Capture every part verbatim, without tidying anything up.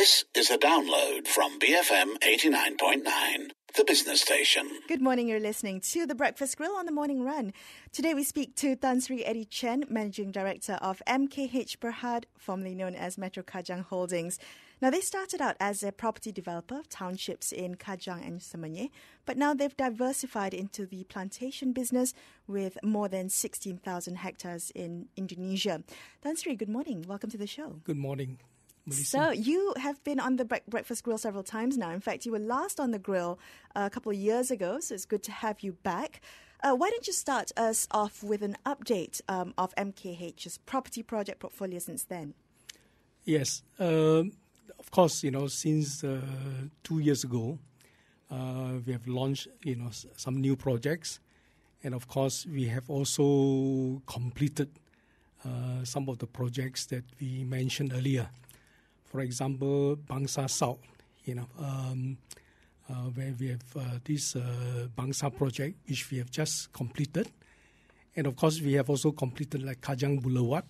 This is a download from B F M eighty-nine point nine, the business station. Good morning, you're listening to The Breakfast Grill on the Morning Run. Today we speak to Tan Sri Eddie Chen, Managing Director of M K H Berhad, formerly known as Metro Kajang Holdings. Now, they started out as a property developer of townships in Kajang and Semenyih, but now they've diversified into the plantation business with more than sixteen thousand hectares in Indonesia. Tan Sri, good morning. Welcome to the show. Good morning, Melissa. So, you have been on the bre- Breakfast Grill several times now. In fact, you were last on the grill uh, a couple of years ago, so it's good to have you back. Uh, why don't you start us off with an update um, of M K H's property project portfolio since then? Yes. Uh, of course, you know, since uh, two years ago, uh, we have launched, you know, s- some new projects. And of course, we have also completed uh, some of the projects that we mentioned earlier. For example, Bangsa South, you know, um, uh, where we have uh, this uh, Bangsa project, which we have just completed. And of course, we have also completed like Kajang Boulevard,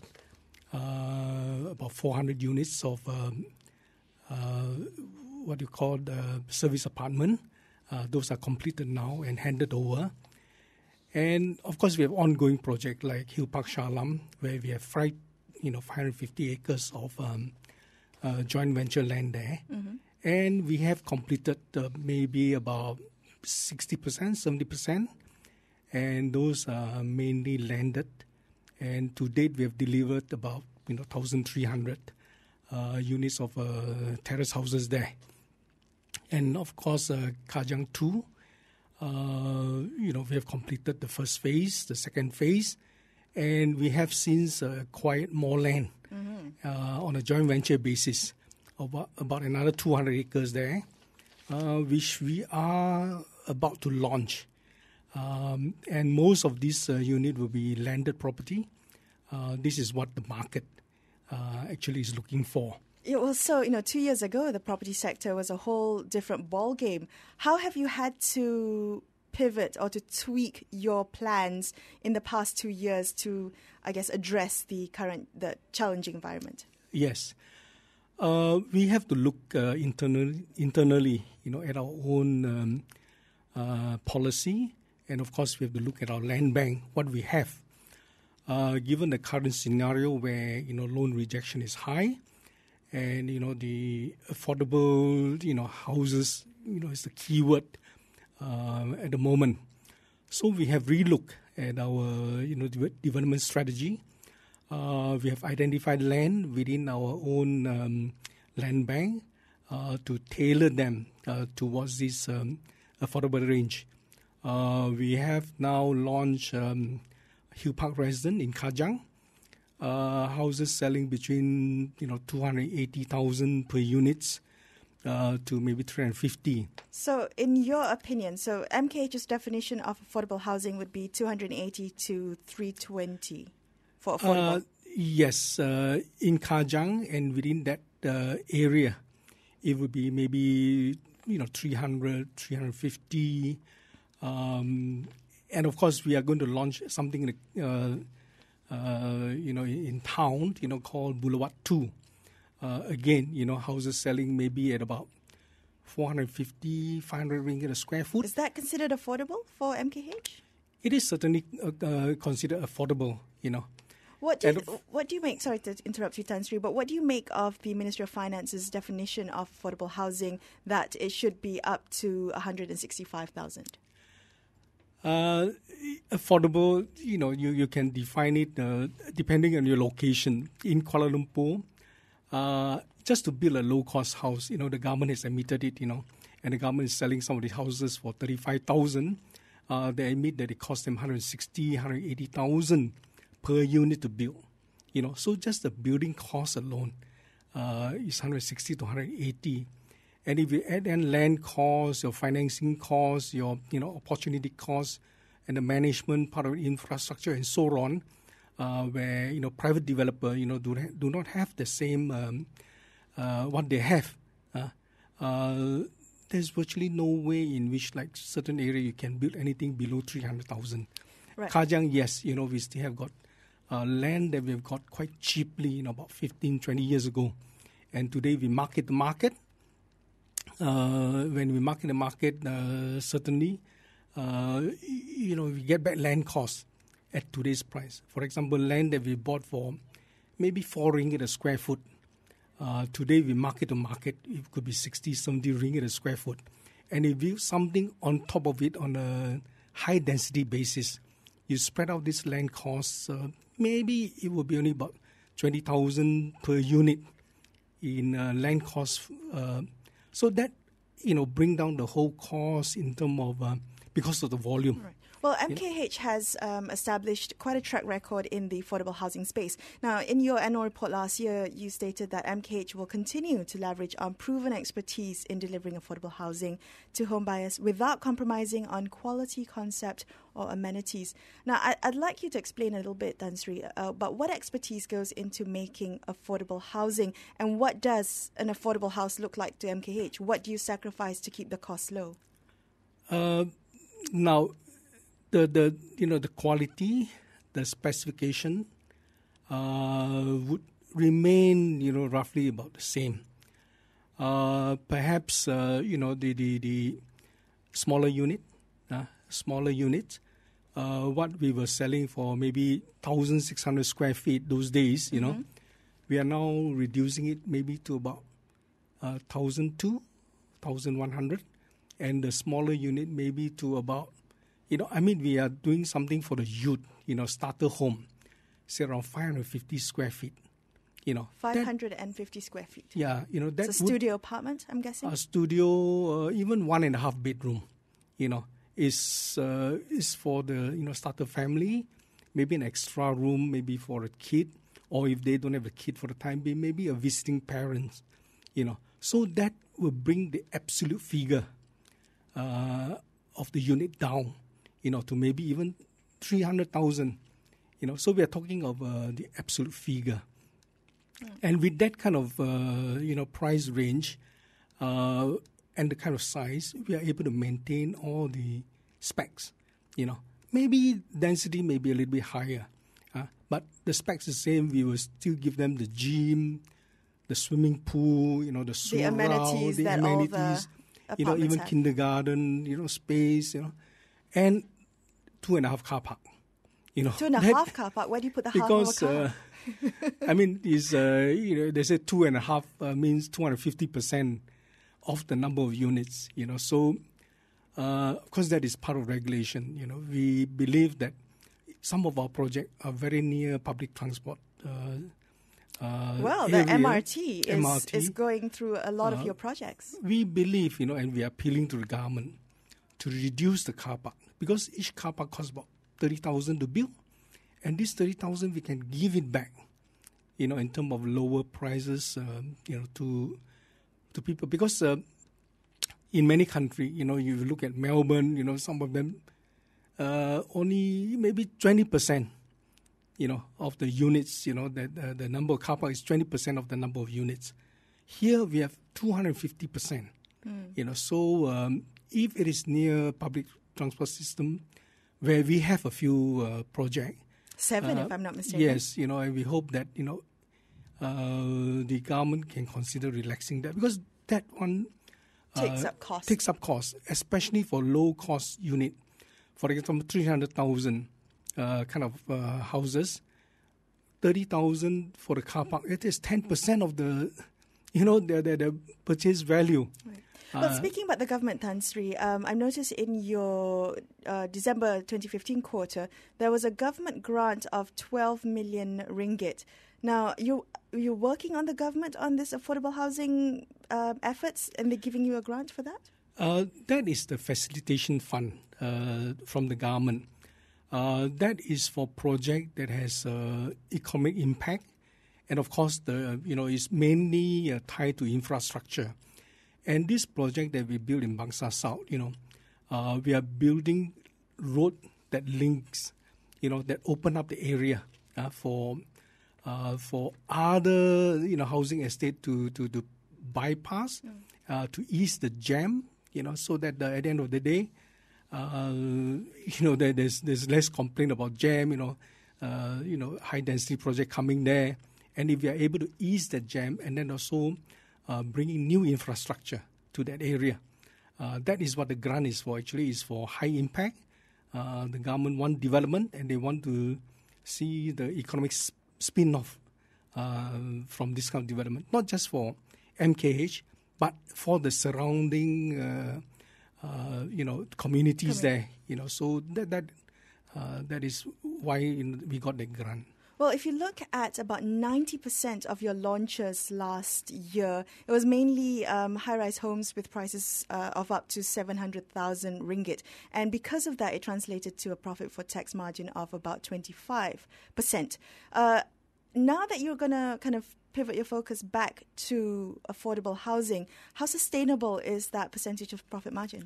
uh, about four hundred units of um, uh, what you call the service apartment. Uh, those are completed now and handed over. And of course, we have ongoing projects like Hill Park Shalam, where we have five, you know, five hundred fifty acres of um, uh, joint venture land there. Mm-hmm. And we have completed uh, maybe about sixty percent, seventy percent. And those are mainly landed. And to date, we have delivered about, you know, one thousand three hundred uh, units of uh, terrace houses there. And of course, uh, Kajang two, uh, you know, we have completed the first phase, the second phase. And we have since uh, acquired more land mm-hmm. uh, on a joint venture basis, about, about another two hundred acres there, uh, which we are about to launch. Um, and most of this uh, unit will be landed property. Uh, this is what the market uh, actually is looking for. Yeah, well, so, you know, two years ago, the property sector was a whole different ballgame. How have you had to pivot or to tweak your plans in the past two years to, I guess, address the current, the challenging environment? Yes. Uh, we have to look uh, internally, internally, you know, at our own um, uh, policy. And of course, we have to look at our land bank, what we have. Uh, given the current scenario where, you know, loan rejection is high and, you know, the affordable, you know, houses, you know, is the keyword uh, at the moment. So we have relooked at our, you know, de- development strategy. Uh, we have identified land within our own um, land bank uh, to tailor them uh, towards this um, affordable range. Uh, we have now launched um, Hill Park Residence in Kajang, uh, houses selling between, you know, two hundred eighty thousand per units uh, to maybe three hundred fifty. So, in your opinion, so M K H's definition of affordable housing would be two hundred eighty to three hundred twenty for affordable? Uh, yes, uh, in Kajang and within that uh, area, it would be maybe, you know, three hundred, three hundred fifty. Um, and of course, we are going to launch something, uh, uh, you know, in, in town, you know, called Boulevard two. Uh, again, you know, houses selling maybe at about four hundred fifty, five hundred ringgit a square foot. Is that considered affordable for M K H? It is certainly uh, uh, considered affordable, you know. What do you, And- what do you make, sorry to interrupt you, Tan Sri, but what do you make of the Ministry of Finance's definition of affordable housing that it should be up to one hundred sixty-five thousand? Uh, affordable, you know, you, you can define it uh, depending on your location. In Kuala Lumpur, uh, just to build a low-cost house, you know, the government has admitted it, you know, and the government is selling some of these houses for thirty-five thousand. Uh, they admit that it costs them one hundred sixty, one hundred eighty thousand per unit to build, you know. So just the building cost alone uh, is one hundred sixty to one hundred eighty. And if you add in land costs, your financing costs, your, you know, opportunity costs, and the management part of infrastructure and so on, uh, where, you know, private developer, you know, do, do not have the same um, uh, what they have. Uh, uh, there's virtually no way in which, like, certain area you can build anything below three hundred thousand. Right. Kajang, yes, you know, we still have got uh, land that we've got quite cheaply, you know, about fifteen, twenty years ago. And today we market the market. Uh, when we market the market, uh, certainly, uh, you know, we get back land costs at today's price. For example, land that we bought for maybe four ringgit a square foot. Uh, today we market to market, it could be sixty, seventy ringgit a square foot. And if you something on top of it on a high density basis, you spread out this land costs, uh, maybe it will be only about twenty thousand per unit in uh, land costs. Uh, so that, you know, bring down the whole cost in terms of, uh, because of the volume. Right. Well, M K H has um, established quite a track record in the affordable housing space. Now, in your annual report last year, you stated that M K H will continue to leverage on proven expertise in delivering affordable housing to home buyers without compromising on quality, concept, or amenities. Now, I, I'd like you to explain a little bit, Tan Sri, uh, about what expertise goes into making affordable housing, and what does an affordable house look like to M K H? What do you sacrifice to keep the cost low? Uh, now, The, the you know the quality, the specification uh, would remain you know roughly about the same. Uh, perhaps uh, you know the the, the smaller unit, uh, smaller unit, uh, what we were selling for maybe thousand six hundred square feet those days, you mm-hmm. know, we are now reducing it maybe to about uh, thousand two, thousand one hundred, and the smaller unit maybe to about. You know, I mean, we are doing something for the youth, you know, starter home, say around five hundred fifty square feet, you know. five hundred fifty that, square feet? Yeah, you know. That's a studio apartment, I'm guessing? A studio, uh, even one and a half bedroom, you know, is, uh, is for the, you know, starter family, maybe an extra room, maybe for a kid, or if they don't have a kid for the time being, maybe a visiting parents, you know. So that will bring the absolute figure uh, of the unit down. You know, to maybe even three hundred thousand, you know. So we are talking of uh, the absolute figure. Mm. And with that kind of, uh, you know, price range uh, and the kind of size, we are able to maintain all the specs, you know. Maybe density may be a little bit higher, uh, but the specs the same. We will still give them the gym, the swimming pool, you know, the swim the amenities, the that amenities, all the you know, even have. kindergarten, you know, space, you know. And two and a half car park, you know. Two and a that, half car park. Where do you put the half because, of a car? Uh, I mean, is uh, you know, they say two and a half uh, means two hundred fifty percent of the number of units, you know. So, uh, of course, that is part of regulation. You know, we believe that some of our projects are very near public transport. Uh, uh, well, the area. M R T is, M R T is going through a lot uh, of your projects. We believe, you know, and we are appealing to the government to reduce the car park, because each car park costs about thirty thousand to build, and this thirty thousand we can give it back, you know, in terms of lower prices, uh, you know, to to people. Because uh, in many countries, you know, you look at Melbourne, you know, some of them uh, only maybe twenty percent, you know, of the units, you know, that uh, the number of car parks is twenty percent of the number of units. Here we have two hundred fifty percent, mm. you know, so um, if it is near public transport system, where we have a few uh, projects. Seven, uh, if I'm not mistaken. Yes, you know, and we hope that, you know, uh, the government can consider relaxing that, because that one uh, takes up cost. Takes up cost, especially for low-cost unit. For example, three hundred thousand uh, kind of uh, houses, thirty thousand for the car park. It is ten percent of the, you know, the, the, the purchase value. Right. Well, uh, speaking about the government, Tan Sri, um, I've noticed in your uh, December twenty fifteen quarter, there was a government grant of twelve million ringgit. Now, you, you're working on the government on this affordable housing uh, efforts, and they're giving you a grant for that? Uh, that is the facilitation fund uh, from the government. Uh, that is for project that has uh, economic impact, and of course, the you know is mainly uh, tied to infrastructure. And this project that we built in Bangsar South, you know, uh, we are building road that links, you know, that open up the area uh, for uh, for other, you know, housing estate to to, to bypass, mm. uh, to ease the jam, you know, so that uh, at the end of the day, uh, you know, there, there's there's less complaint about jam, you know, uh, you know, high density project coming there, And if we are able to ease that jam and then also uh, bringing new infrastructure to that area, uh, that is what the grant is for. Actually, is for high impact. Uh, the government want development and they want to see the economic sp- spin-off uh, from this kind of development, not just for M K H, but for the surrounding, uh, uh, you know, communities Commun- there. You know, so that that uh, that is why in, we got the grant. Well, if you look at about ninety percent of your launches last year, it was mainly um, high-rise homes with prices uh, of up to seven hundred thousand ringgit. And because of that, it translated to a profit for tax margin of about twenty-five percent. Uh, now that you're going to kind of pivot your focus back to affordable housing, how sustainable is that percentage of profit margin?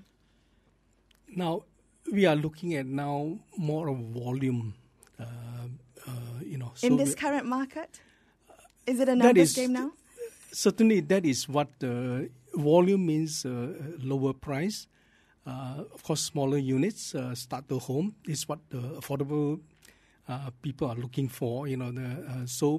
Now, we are looking at now more of volume. Uh, uh, you know, so in this current market, is it a numbers game now? Certainly, that is what uh, volume means. Uh, lower price, uh, of course, smaller units, uh, starter home is what the affordable uh, people are looking for. You know, the uh, so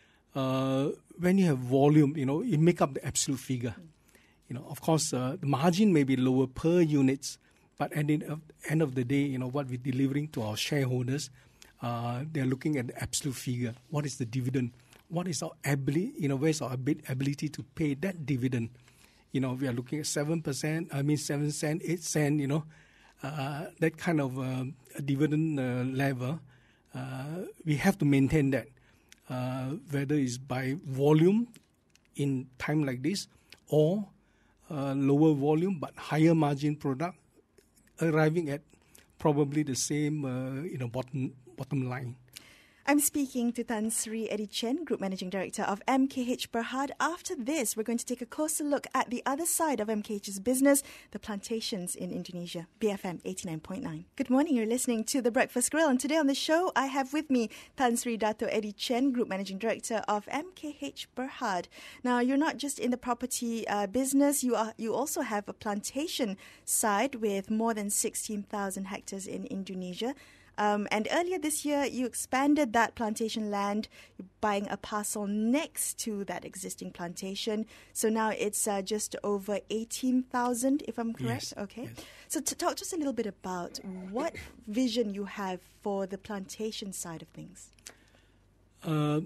uh, when you have volume, you know, you make up the absolute figure. Mm. You know, of course, uh, the margin may be lower per units, but at the end of the day, you know, what we're delivering to our shareholders. Uh, they're looking at the absolute figure. What is the dividend? What is our ability? You know, where's our ability to pay that dividend? You know, we are looking at seven percent. I mean, seven cent, eight cent. You know, uh, that kind of uh, dividend uh, level. Uh, we have to maintain that, uh, whether it's by volume in time like this, or uh, lower volume but higher margin product, arriving at probably the same, uh, you know, bottom. bottom line. I'm speaking to Tan Sri Eddie Chen, Group Managing Director of M K H Berhad. After this, we're going to take a closer look at the other side of M K H's business, the plantations in Indonesia. B F M eighty-nine point nine. Good morning, you're listening to The Breakfast Grill, and today on the show, I have with me Tan Sri Dato Eddie Chen, Group Managing Director of M K H Berhad. Now, you're not just in the property uh, business, you are you also have a plantation side with more than sixteen thousand hectares in Indonesia. Um, and earlier this year, you expanded that plantation land, buying a parcel next to that existing plantation. So now it's uh, just over eighteen thousand, if I'm correct? Yes. Okay. Yes. So to talk just a little bit about what vision you have for the plantation side of things. Uh,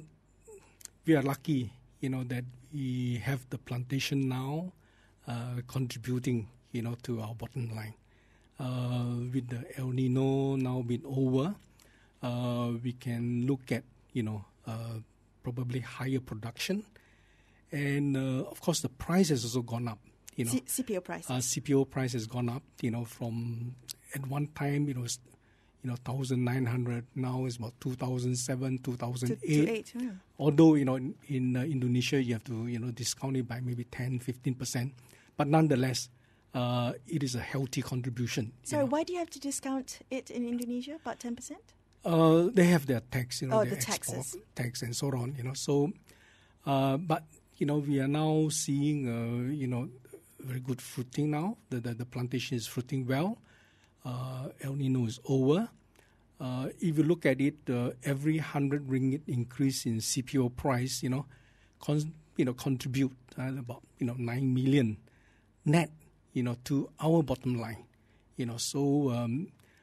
we are lucky, you know, that we have the plantation now uh, contributing, you know, to our bottom line. Uh, with the El Nino now being over, uh, we can look at, you know, uh, probably higher production. And, uh, of course, the price has also gone up, you know. C- CPO price. Uh, C P O price has gone up, you know, from at one time it was, you know, one thousand nine hundred. Now it's about two thousand seven, two thousand eight. Yeah. Although, you know, in, in uh, Indonesia, you have to, you know, discount it by maybe ten, fifteen percent. But nonetheless, Uh, it is a healthy contribution. So why do you have to discount it in Indonesia, about ten percent? Uh, they have their tax, you know, oh, their the export taxes. tax and so on, you know. So, uh, but, you know, we are now seeing, uh, you know, very good fruiting now. The, the, the plantation is fruiting well. Uh, El Nino is over. Uh, if you look at it, uh, every one hundred ringgit increase in C P O price, you know, con- you know, contribute uh, about, you know, nine million net, you know, to our bottom line, you know. So, um,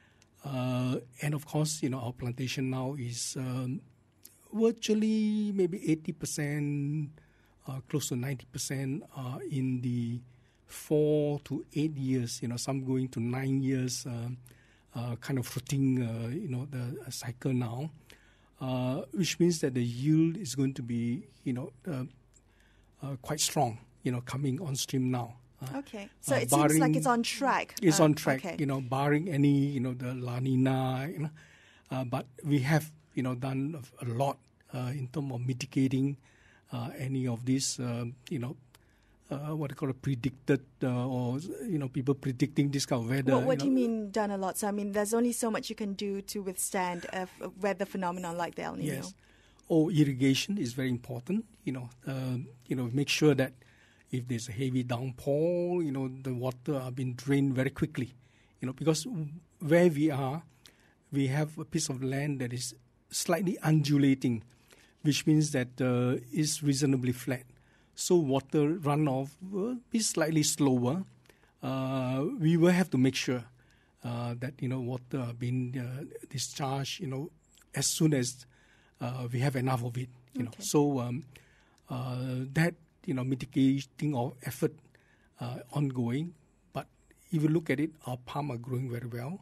uh, and of course, you know, our plantation now is um, virtually maybe eighty percent, uh, close to ninety percent uh, in the four to eight years, you know, some going to nine years, uh, uh, kind of fruiting, uh, you know, the uh, cycle now, uh, which means that the yield is going to be, you know, uh, uh, quite strong, you know, coming on stream now. Uh, okay, so uh, it seems like it's on track. It's uh, on track, okay. you know, barring any, you know, the La Nina, you know. Uh, but we have, you know, done a lot uh, in terms of mitigating uh, any of these, uh, you know, uh, what I call a predicted uh, or, you know, people predicting this kind of weather. What, what you do know. you mean done a lot? So, I mean, there's only so much you can do to withstand a f- weather phenomenon like the El Nino. Yes. Oh, irrigation is very important, you know, uh, you know, make sure that if there's a heavy downpour, you know, the water are being drained very quickly, you know, because where we are, we have a piece of land that is slightly undulating, which means that uh, it's reasonably flat. So water runoff will be slightly slower. Uh, we will have to make sure uh, that, you know, water are being uh, discharged, you know, as soon as uh, we have enough of it, you okay. know. So um, uh, that, you know, mitigating of effort uh, ongoing. But if you look at it, our palm are growing very well.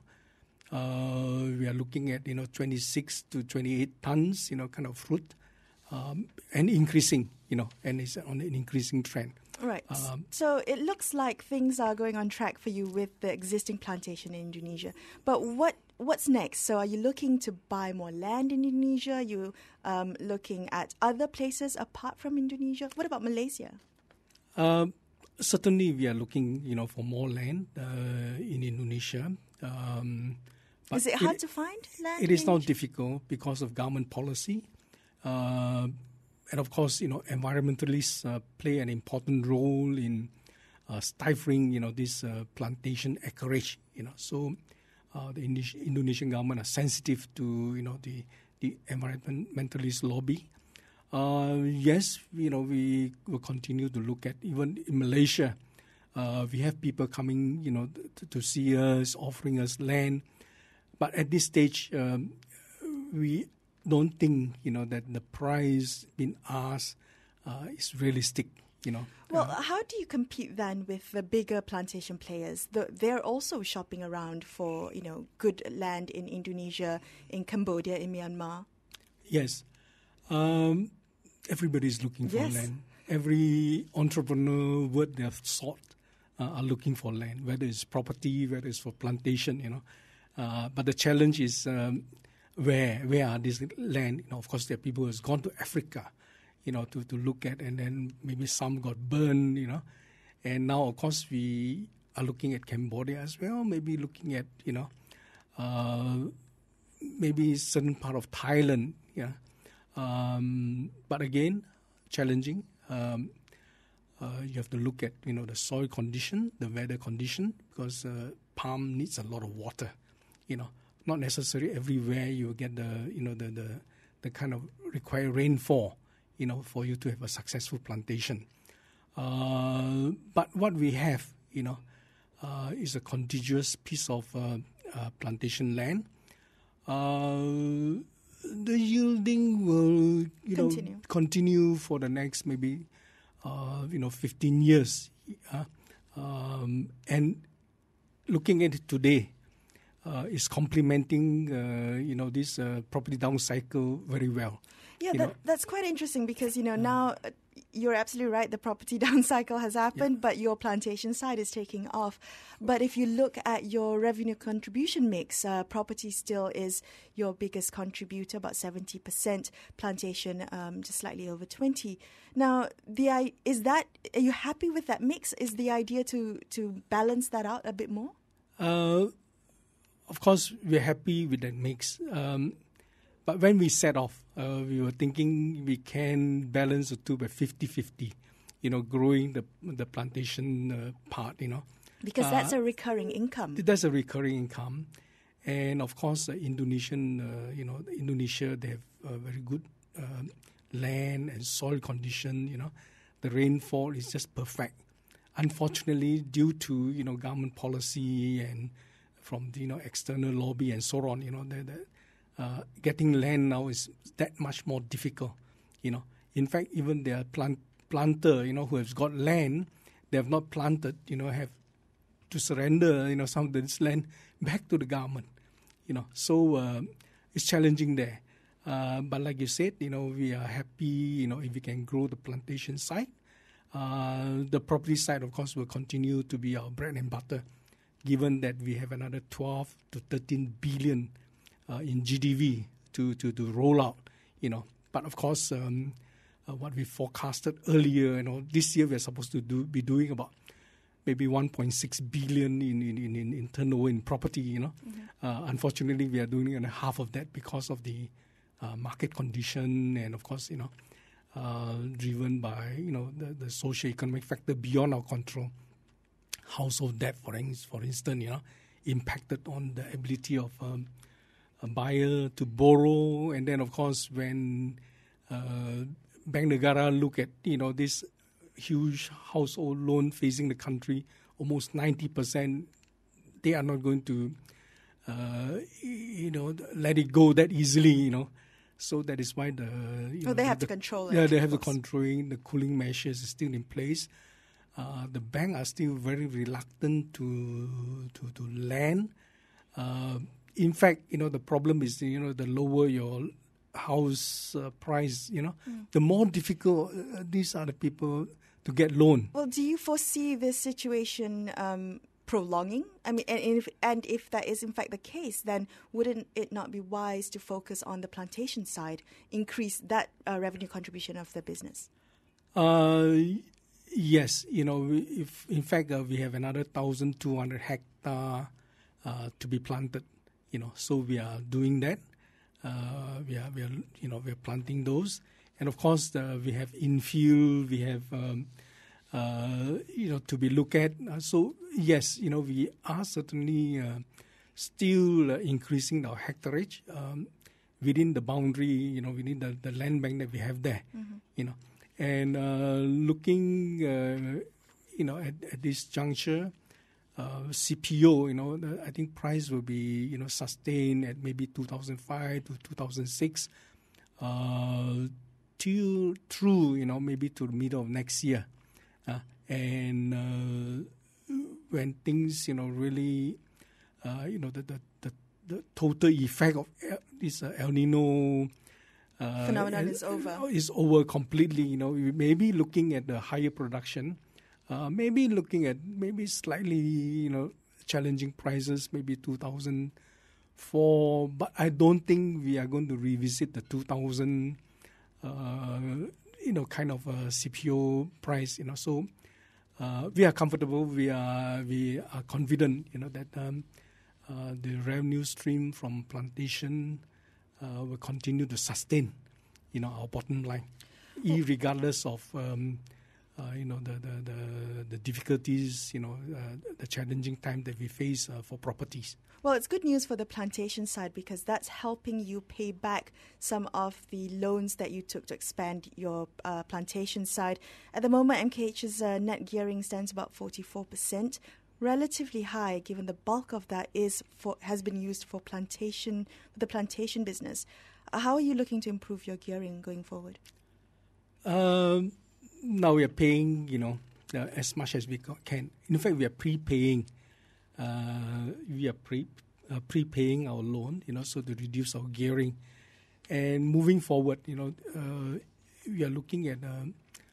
Uh, we are looking at, you know, twenty-six to twenty-eight tons, you know, kind of fruit, um, and increasing, you know, and it's on an increasing trend. Right. Um, so it looks like things are going on track for you with the existing plantation in Indonesia. But what what's next? So are you looking to buy more land in Indonesia? Are you um, looking at other places apart from Indonesia? What about Malaysia? Uh, certainly, we are looking, you know, for more land uh, in Indonesia. Um, but is it hard it, to find land? It is not difficult because of government policy. Uh, And of course, you know, environmentalists uh, play an important role in uh, stifling, you know, this uh, plantation acreage. You know, so uh, the Indonesian government are sensitive to, you know, the the environmentalist lobby. Uh, yes, you know, we will continue to look at even in Malaysia. Uh, we have people coming, you know, to, to see us, offering us land, but at this stage, um, we. don't think, you know, that the price being asked uh, is realistic, you know. Well, uh, how do you compete then with the bigger plantation players? The, they're also shopping around for, you know, good land in Indonesia, in Cambodia, in Myanmar. Yes. Um, everybody's looking for yes. land. Every entrepreneur worth their salt uh, are looking for land, whether it's property, whether it's for plantation, you know. Uh, but the challenge is... Um, Where where are these land? You know, of course, there are people who's gone to Africa, you know, to, to look at, and then maybe some got burned, you know, and now of course we are looking at Cambodia as well. Maybe looking at, you know, uh, maybe certain part of Thailand, yeah. Um, but again, challenging. Um, uh, you have to look at, you know, the soil condition, the weather condition, because uh, palm needs a lot of water, you know. Not necessarily everywhere you will get the, you know, the, the the kind of required rainfall, you know, for you to have a successful plantation. Uh, but what we have, you know, uh, is a contiguous piece of uh, uh, plantation land. Uh, the yielding will, you continue. know, continue for the next maybe, uh, you know, fifteen years. Uh, um, and looking at it today, Uh, is complementing, uh, you know, this uh, property down cycle very well. Yeah, that, that's quite interesting because, you know, uh, now uh, you're absolutely right. The property down cycle has happened, yeah. but your plantation side is taking off. But if you look at your revenue contribution mix, uh, property still is your biggest contributor, about seventy percent, plantation um, just slightly over twenty. Now, the is that, are you happy with that mix? Is the idea to, to balance that out a bit more? Uh Of course, we're happy with that mix. Um, but when we set off, uh, we were thinking we can balance the two by fifty-fifty, you know, growing the the plantation uh, part, you know. Because uh, that's a recurring income. That's a recurring income. And, of course, uh, Indonesian, uh, you know, Indonesia, they have uh, very good uh, land and soil condition, you know. The rainfall is just perfect. Unfortunately, due to, you know, government policy and from the, you know, external lobby and so on, you know, the, the, uh, getting land now is that much more difficult, you know. In fact, even their plant, planter, you know, who has got land, they have not planted, you know, have to surrender, you know, some of this land back to the government, you know. So uh, it's challenging there. Uh, but like you said, you know, we are happy, you know, if we can grow the plantation side. Uh, the property side, of course, will continue to be our bread and butter, given that we have another twelve to thirteen billion uh, in G D V to, to, to roll out, you know. But of course, um, uh, what we forecasted earlier, you know, this year we're supposed to do, be doing about maybe one point six billion in, in, in, in turnover in property, you know. Mm-hmm. Uh, unfortunately, we are doing half of that because of the uh, market condition and, of course, you know, uh, driven by, you know, the, the socio-economic factor beyond our control. Household debt, for, for instance, you know, impacted on the ability of um, a buyer to borrow. And then, of course, when uh, Bank Negara look at, you know, this huge household loan facing the country, almost ninety percent, they are not going to, uh, you know, let it go that easily, you know. So that is why the... You oh, know, they have the, to control it. Yeah, they have to controlling, the cooling measures is still in place. Uh, the bank are still very reluctant to to, to lend. Uh, in fact, you know, the problem is, you know, the lower your house uh, price, you know, mm. the more difficult uh, these are the people to get loan. Well, do you foresee this situation um, prolonging? I mean, and if, and if that is in fact the case, then wouldn't it not be wise to focus on the plantation side, increase that uh, revenue contribution of the business? Uh, yes, you know, if in fact uh, we have another one thousand two hundred hectare uh, to be planted, you know, so we are doing that. Uh, we are, we are, you know, we are planting those, and of course uh, we have infill, we have, um, uh, you know, to be looked at. Uh, so yes, you know, we are certainly uh, still uh, increasing our hectareage um, within the boundary, you know, within the, the land bank that we have there, mm-hmm. you know, and uh, looking, uh, you know, at, at this juncture. Uh, C P O, you know, the, I think price will be, you know, sustained at maybe two thousand five to two thousand six, uh, till through, you know, maybe to the middle of next year. Uh, and uh, when things, you know, really, uh, you know, the, the, the, the total effect of this uh, El Nino uh, phenomenon is over. Is over completely, you know, we may be looking at the higher production. Uh, maybe looking at maybe slightly, you know, challenging prices, maybe two thousand four, but I don't think we are going to revisit the two thousand, uh, you know, kind of a C P O price, you know. So uh, we are comfortable, we are we are confident, you know, that um, uh, the revenue stream from plantation uh, will continue to sustain, you know, our bottom line, oh. regardless of. Um, Uh, you know, the, the, the, the difficulties, you know, uh, the challenging time that we face uh, for properties. Well, it's good news for the plantation side because that's helping you pay back some of the loans that you took to expand your uh, plantation side. At the moment, M K H's uh, net gearing stands about forty-four percent, relatively high given the bulk of that is for has been used for plantation, the plantation business. Uh, how are you looking to improve your gearing going forward? Um... Now we are paying, you know, uh, as much as we can. In fact, we are prepaying. Uh, we are pre uh, prepaying our loan, you know, so to reduce our gearing. And moving forward, you know, uh, we are looking at uh,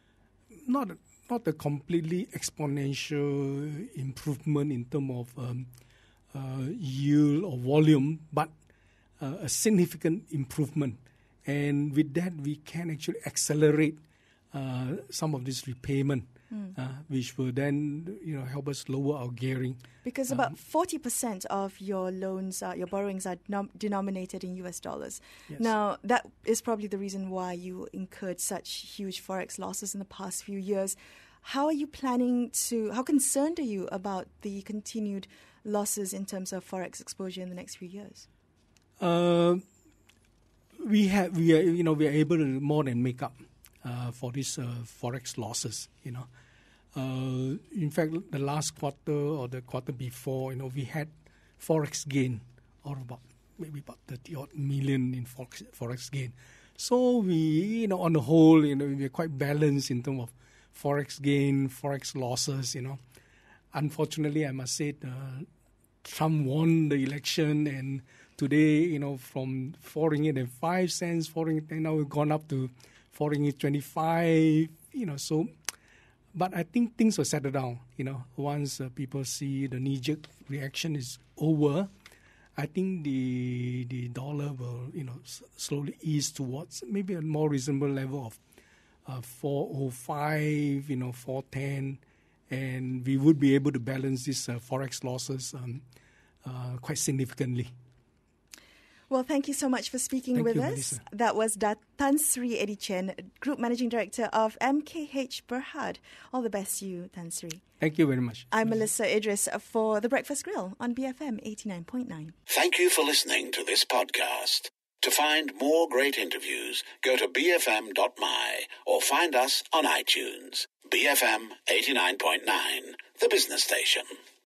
not not a completely exponential improvement in terms of um, uh, yield or volume, but uh, a significant improvement. And with that, we can actually accelerate. Uh, some of this repayment, mm. uh, which will then, you know, help us lower our gearing. Because um, about forty percent of your loans, uh, your borrowings are nom- denominated in U S dollars. Yes. Now, that is probably the reason why you incurred such huge forex losses in the past few years. How are you planning to, how concerned are you about the continued losses in terms of forex exposure in the next few years? Uh, we have, we are, you know, we are able to more than make up. Uh, for these uh, forex losses, you know. Uh, in fact, the last quarter or the quarter before, you know, we had forex gain, or about maybe about thirty odd million in forex, forex gain. So we, you know, on the whole, you know, we are quite balanced in terms of forex gain, forex losses, you know. Unfortunately, I must say, uh, Trump won the election, and today, you know, from four ringgit and five cents, four ringgit, now we've gone up to four ringgit twenty-five, you know, so, but I think things will settle down, you know, once uh, people see the knee-jerk reaction is over. I think the the dollar will, you know, s- slowly ease towards maybe a more reasonable level of uh, four oh five, you know, four ten, and we would be able to balance these uh, forex losses um, uh, quite significantly. Well, thank you so much for speaking thank with you, us. Melissa. That was Da- Tan Sri Eddie Chen, Group Managing Director of M K H Berhad. All the best to you, Tan Sri. Thank you very much. I'm Melissa Idris for The Breakfast Grill on B F M eighty-nine point nine. Thank you for listening to this podcast. To find more great interviews, go to b f m dot m y or find us on iTunes. B F M eighty-nine point nine, the business station.